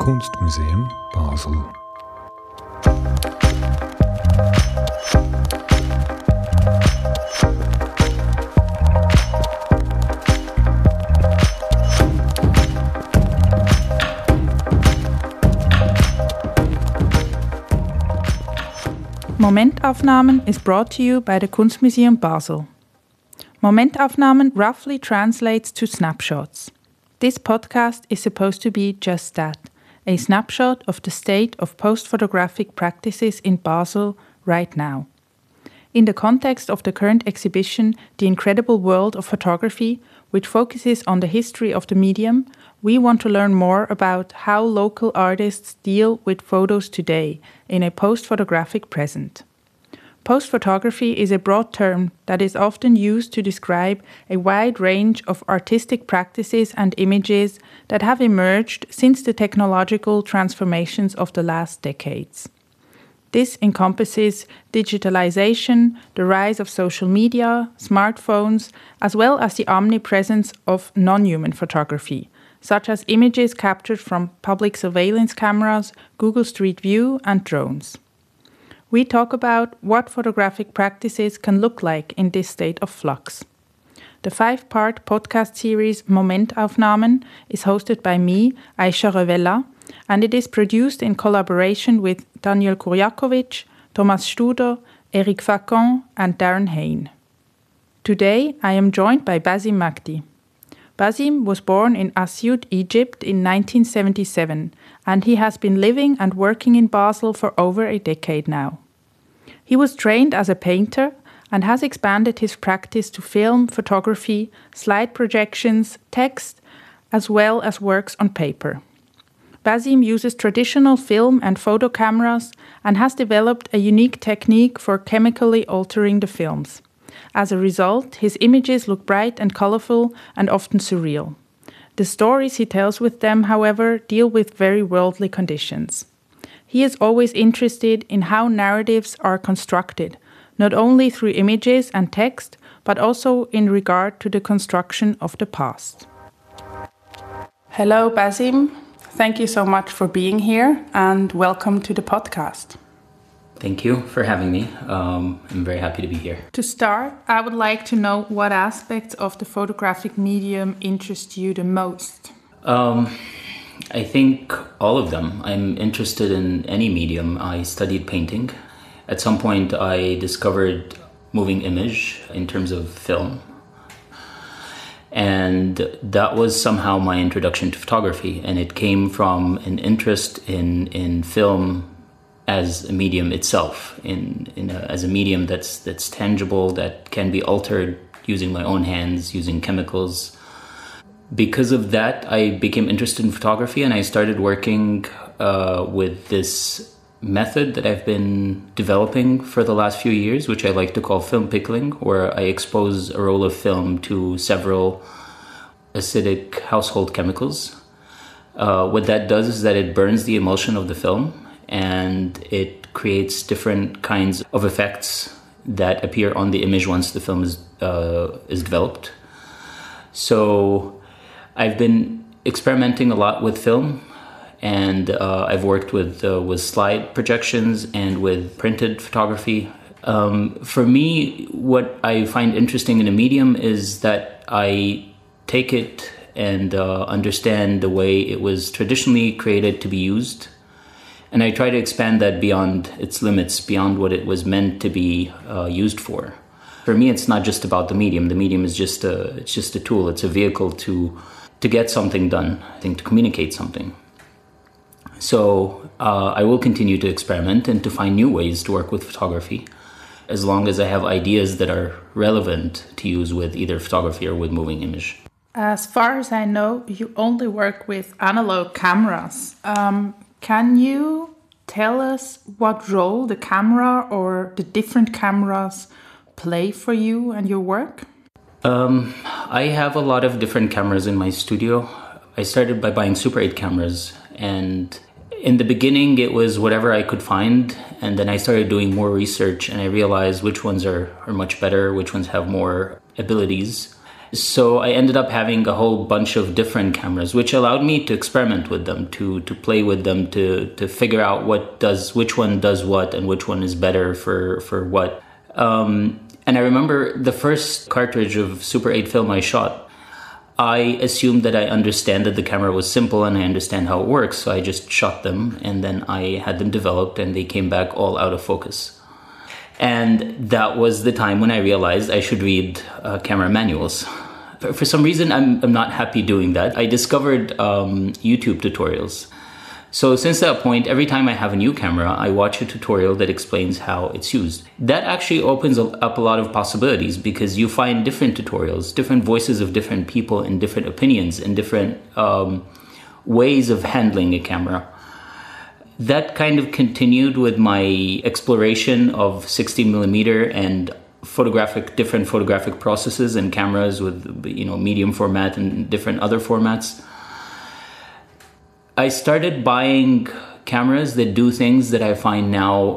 Kunstmuseum Basel. Momentaufnahmen is brought to you by the Kunstmuseum Basel. Momentaufnahmen roughly translates to snapshots. This podcast is supposed to be just that, a snapshot of the state of post-photographic practices in Basel right now. In the context of the current exhibition, The Incredible World of Photography, which focuses on the history of the medium, we want to learn more about how local artists deal with photos today in a post-photographic present. Post-photography is a broad term that is often used to describe a wide range of artistic practices and images that have emerged since the technological transformations of the last decades. This encompasses digitalization, the rise of social media, smartphones, as well as the omnipresence of non-human photography, such as images captured from public surveillance cameras, Google Street View, and drones. We talk about what photographic practices can look like in this state of flux. The 5-part podcast series Momentaufnahmen is hosted by me, Aisha Revella, and it is produced in collaboration with Daniel Kurjakovic, Thomas Studer, Eric Facon, and Darren Hain. Today, I am joined by Basim Magdi. Basim was born in Asyut, Egypt in 1977, and he has been living and working in Basel for over a decade now. He was trained as a painter and has expanded his practice to film, photography, slide projections, text, as well as works on paper. Basim uses traditional film and photo cameras and has developed a unique technique for chemically altering the films. As a result, his images look bright and colorful and often surreal. The stories he tells with them, however, deal with very worldly conditions. He is always interested in how narratives are constructed, not only through images and text, but also in regard to the construction of the past. Hello, Basim. Thank you so much for being here and welcome to the podcast. Thank you for having me. I'm very happy to be here. To start, I would like to know what aspects of the photographic medium interest you the most. I think all of them. I'm interested in any medium. I studied painting. At some point, I discovered moving image in terms of film. And that was somehow my introduction to photography. And it came from an interest in film as a medium itself, as a medium that's tangible, that can be altered using my own hands, using chemicals. Because of that, I became interested in photography, and I started working with this method that I've been developing for the last few years, which I like to call film pickling, where I expose a roll of film to several acidic household chemicals. What that does is that it burns the emulsion of the film, and it creates different kinds of effects that appear on the image once the film is developed. So I've been experimenting a lot with film, and I've worked with slide projections and with printed photography. For me, what I find interesting in a medium is that I take it and understand the way it was traditionally created to be used. And I try to expand that beyond its limits, beyond what it was meant to be used for. For me, it's not just about the medium. The medium is just a tool. It's a vehicle to get something done, I think, to communicate something. So I will continue to experiment and to find new ways to work with photography, as long as I have ideas that are relevant to use with either photography or with moving image. As far as I know, you only work with analog cameras. Can you tell us what role the camera or the different cameras play for you and your work? I have a lot of different cameras in my studio. I started by buying Super 8 cameras, and in the beginning it was whatever I could find, and then I started doing more research and I realized which ones are much better, which ones have more abilities. So I ended up having a whole bunch of different cameras, which allowed me to experiment with them, to play with them, to figure out which one does what and which one is better for what. And I remember the first cartridge of Super 8 film I shot, I assumed that I understand that the camera was simple and I understand how it works. So I just shot them and then I had them developed and they came back all out of focus. And that was the time when I realized I should read camera manuals. For some reason, I'm not happy doing that. I discovered YouTube tutorials. So since that point, every time I have a new camera, I watch a tutorial that explains how it's used. That actually opens up a lot of possibilities because you find different tutorials, different voices of different people and different opinions and different ways of handling a camera. That kind of continued with my exploration of 16mm and different photographic processes and cameras with, medium format and different other formats. I started buying cameras that do things that I find now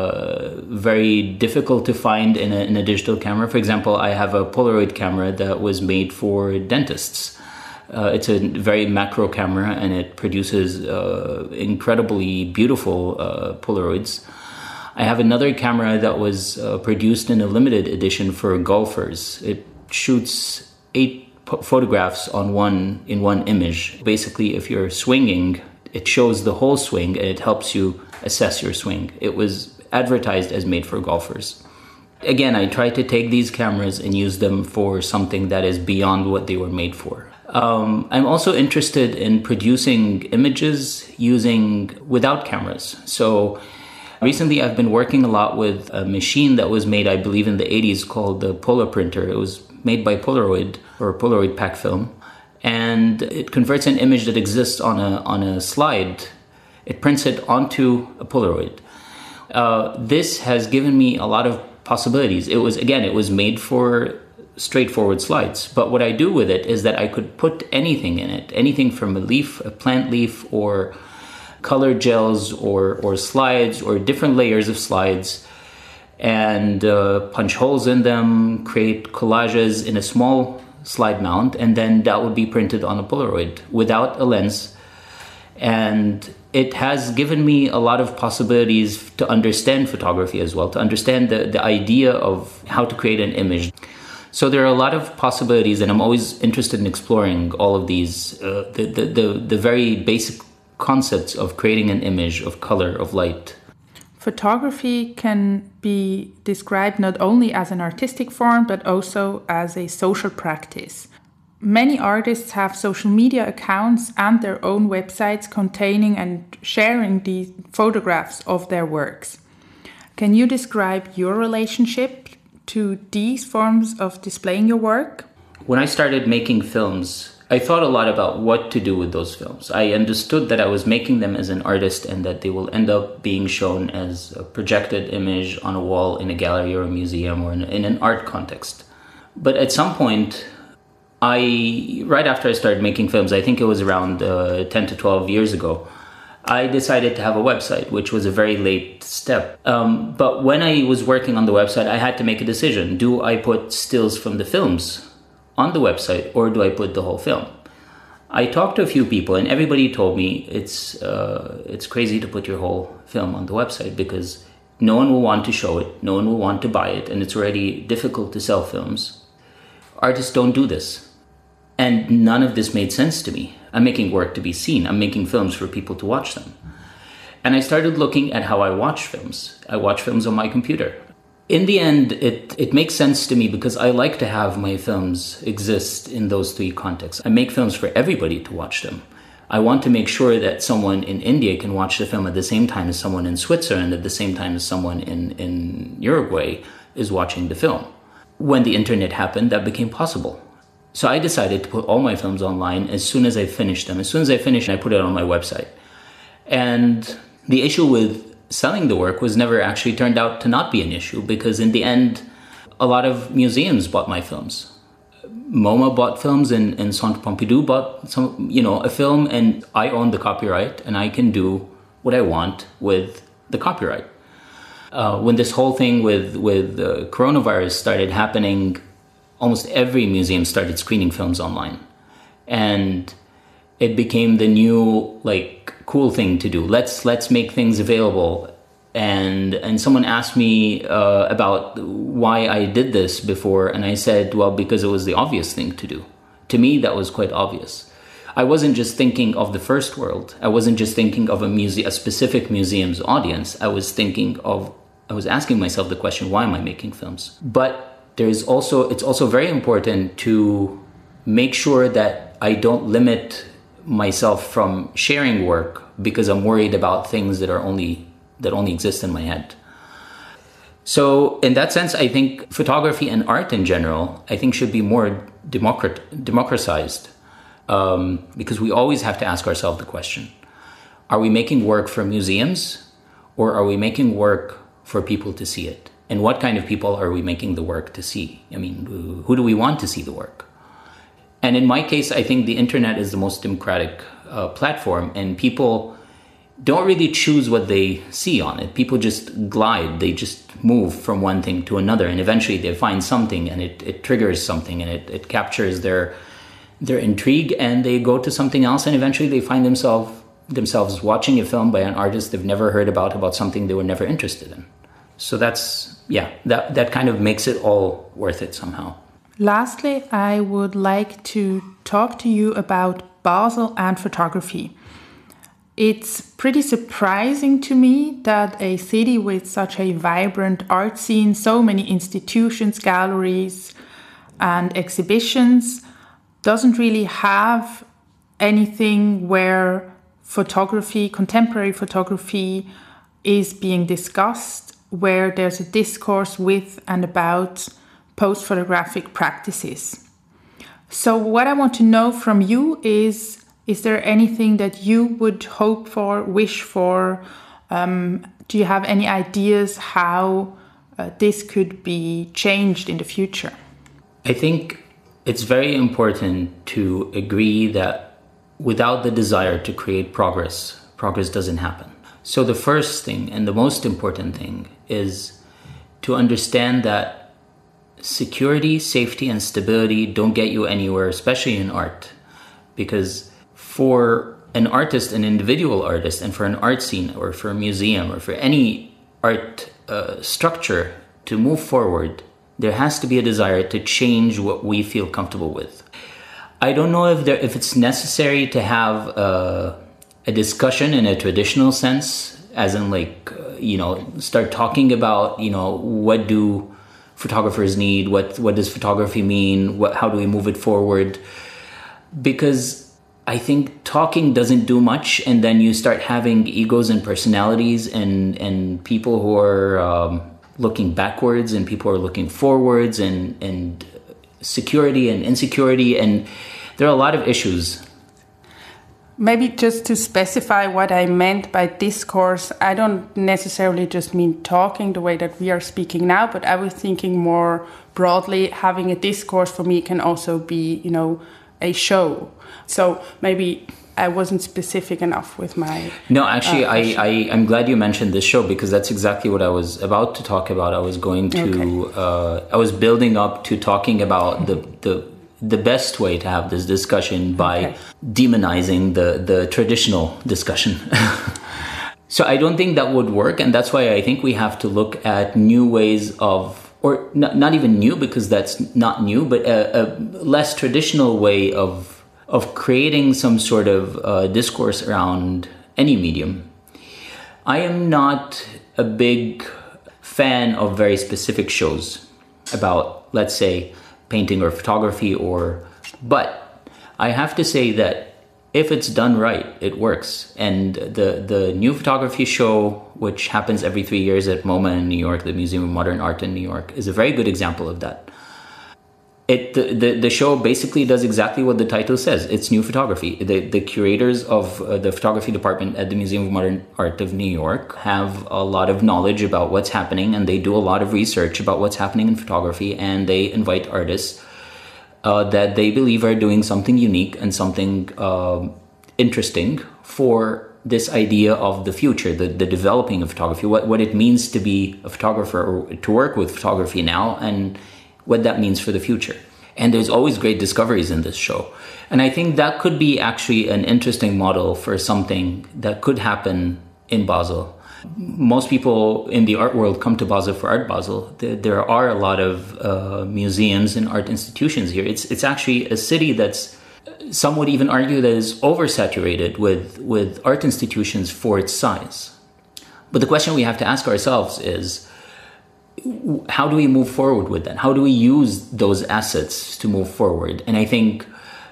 very difficult to find in a digital camera. For example, I have a Polaroid camera that was made for dentists. It's a very macro camera and it produces incredibly beautiful Polaroids. I have another camera that was produced in a limited edition for golfers. It shoots 8 photographs in one image. Basically, if you're swinging, it shows the whole swing and it helps you assess your swing. It was advertised as made for golfers. Again, I try to take these cameras and use them for something that is beyond what they were made for. I'm also interested in producing images without cameras. So recently I've been working a lot with a machine that was made, I believe, in the 80s called the Polar Printer. It was made by Polaroid or Polaroid pack film. And it converts an image that exists on a slide. It prints it onto a Polaroid. This has given me a lot of possibilities. It was made for straightforward slides. But what I do with it is that I could put anything in it, anything from a plant leaf, or colored gels, or slides, or different layers of slides, and punch holes in them, create collages in a small slide mount, and then that would be printed on a Polaroid without a lens. And it has given me a lot of possibilities to understand photography as well, to understand the idea of how to create an image. So there are a lot of possibilities, and I'm always interested in exploring all of these, the very basic concepts of creating an image, of color, of light. Photography can be described not only as an artistic form, but also as a social practice. Many artists have social media accounts and their own websites containing and sharing these photographs of their works. Can you describe your relationship to these forms of displaying your work? When I started making films, I thought a lot about what to do with those films. I understood that I was making them as an artist and that they will end up being shown as a projected image on a wall in a gallery or a museum or in an art context. But at some point, right after I started making films, I think it was around 10 to 12 years ago, I decided to have a website, which was a very late step. But when I was working on the website, I had to make a decision. Do I put stills from the films on the website, or do I put the whole film? I talked to a few people, and everybody told me it's crazy to put your whole film on the website because no one will want to show it, no one will want to buy it, and it's already difficult to sell films. Artists don't do this. And none of this made sense to me. I'm making work to be seen. I'm making films for people to watch them. And I started looking at how I watch films. I watch films on my computer. In the end, it makes sense to me because I like to have my films exist in those three contexts. I make films for everybody to watch them. I want to make sure that someone in India can watch the film at the same time as someone in Switzerland, at the same time as someone in Uruguay is watching the film. When the internet happened, that became possible. So I decided to put all my films online as soon as I finished them. As soon as I finished, I put it on my website. And the issue with selling the work was never actually turned out to not be an issue, because in the end, a lot of museums bought my films. MoMA bought films, and Centre Pompidou bought a film, and I own the copyright, and I can do what I want with the copyright. When this whole thing with coronavirus started happening, almost every museum started screening films online. And it became the new, like, cool thing to do. Let's make things available. And someone asked me about why I did this before, and I said, well, because it was the obvious thing to do. To me, that was quite obvious. I wasn't just thinking of the first world. I wasn't just thinking of a specific museum's audience. I was asking myself the question, why am I making films? But it's also very important to make sure that I don't limit myself from sharing work because I'm worried about things that only exist in my head. So in that sense, I think photography and art in general, I think should be more democratized, because we always have to ask ourselves the question, are we making work for museums or are we making work for people to see it? And what kind of people are we making the work to see? I mean, who do we want to see the work? And in my case, I think the internet is the most democratic platform, and people don't really choose what they see on it. People just glide, they just move from one thing to another, and eventually they find something, and it triggers something, and it captures their intrigue, and they go to something else, and eventually they find themselves watching a film by an artist they've never heard about something they were never interested in. So that kind of makes it all worth it somehow. Lastly, I would like to talk to you about Basel and photography. It's pretty surprising to me that a city with such a vibrant art scene, so many institutions, galleries, and exhibitions, doesn't really have anything where photography, contemporary photography, is being discussed, where there's a discourse with and about post-photographic practices. So what I want to know from you is there anything that you would hope for, wish for? Do you have any ideas how this could be changed in the future? I think it's very important to agree that without the desire to create progress doesn't happen. So the first thing and the most important thing is to understand that security, safety, and stability don't get you anywhere, especially in art. Because for an artist, an individual artist, and for an art scene or for a museum or for any art structure to move forward, there has to be a desire to change what we feel comfortable with. I don't know if it's necessary to have a discussion in a traditional sense, as in start talking about, what do photographers need, what does photography mean, how do we move it forward? Because I think talking doesn't do much, and then you start having egos and personalities and people who are looking backwards and people who are looking forwards and security and insecurity, and there are a lot of issues. Maybe just to specify what I meant by discourse, I don't necessarily just mean talking the way that we are speaking now, but I was thinking more broadly, having a discourse for me can also be, a show. So maybe I wasn't specific enough with my... No, actually, I'm glad you mentioned this show, because that's exactly what I was about to talk about. I was going to... Okay. I was building up to talking about the best way to have this discussion by demonizing the traditional discussion. So I don't think that would work, and that's why I think we have to look at new ways of, or not even new, because that's not new, but a less traditional way of creating some sort of discourse around any medium. I am not a big fan of very specific shows about, let's say, painting or photography, but I have to say that if it's done right, it works. And the new photography show, which happens every 3 years at MoMA in New York, the Museum of Modern Art in New York, is a very good example of that. The show basically does exactly what the title says. It's new photography. The curators of the photography department at the Museum of Modern Art of New York have a lot of knowledge about what's happening, and they do a lot of research about what's happening in photography, and they invite artists that they believe are doing something unique and something interesting for this idea of the future, the developing of photography, what it means to be a photographer or to work with photography now, and what that means for the future. And there's always great discoveries in this show. And I think that could be actually an interesting model for something that could happen in Basel. Most people in the art world come to Basel for Art Basel. There are a lot of museums and art institutions here. It's actually a city that's, some would even argue, that is oversaturated with art institutions for its size. But the question we have to ask ourselves is, how do we move forward with that? How do we use those assets to move forward? And I think,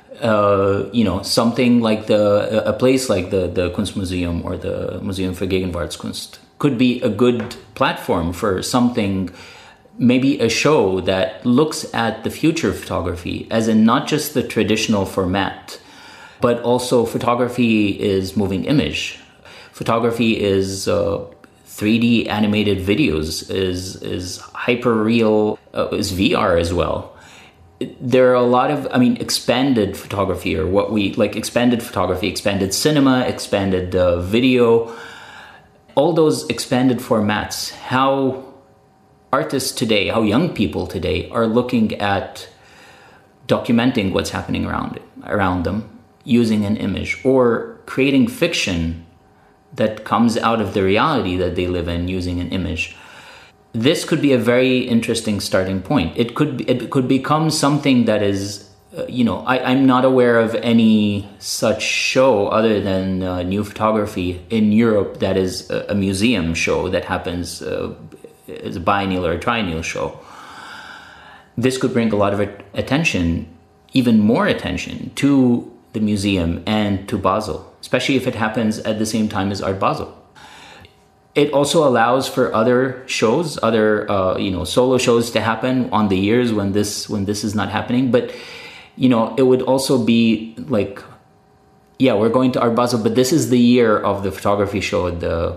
something like a place like the Kunstmuseum or the Museum für Gegenwartskunst could be a good platform for something, maybe a show that looks at the future of photography as in not just the traditional format, but also photography is moving image. Photography is 3D animated videos, is hyper-real, is VR as well. There are a lot of, expanded photography, or what we like, expanded photography, expanded cinema, expanded video, all those expanded formats, how artists today, how young people today are looking at documenting what's happening around them using an image, or creating fiction that comes out of the reality that they live in using an image. This could be a very interesting starting point. It could become something that is, I'm not aware of any such show other than New Photography in Europe that is a museum show that happens as a biennial or a triennial show. This could bring a lot of attention, even more attention, to the museum and to Basel, especially if it happens at the same time as Art Basel. It also allows for other shows, solo shows to happen on the years when this is not happening. But, it would also be like, we're going to Art Basel, but this is the year of the photography show at the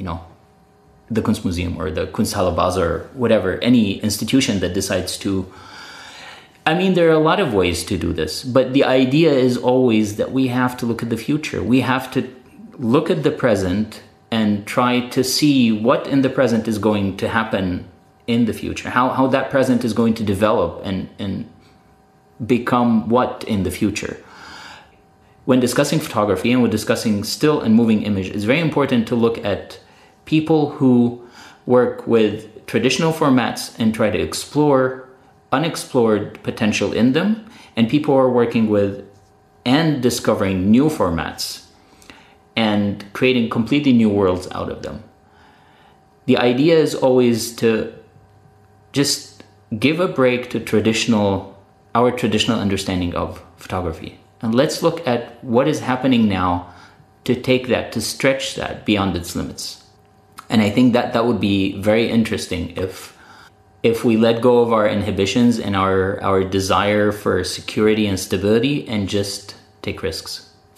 Kunstmuseum or the Kunsthalle Basel or whatever, any institution that decides to. There are a lot of ways to do this, but the idea is always that we have to look at the future. We have to look at the present and try to see what in the present is going to happen in the future, how that present is going to develop and become what in the future. When discussing photography and when discussing still and moving image, it's very important to look at people who work with traditional formats and try to explore unexplored potential in them, and people who are working with and discovering new formats and creating completely new worlds out of them. The idea is always to just give a break to our traditional understanding of photography. And let's look at what is happening now to take that, to stretch that beyond its limits. And I think that would be very interesting if we let go of our inhibitions and our desire for security and stability and just take risks.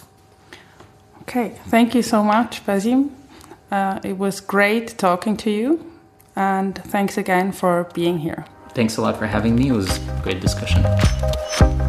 Okay, thank you so much, Basim. It was great talking to you, and thanks again for being here. Thanks a lot for having me. It was a great discussion.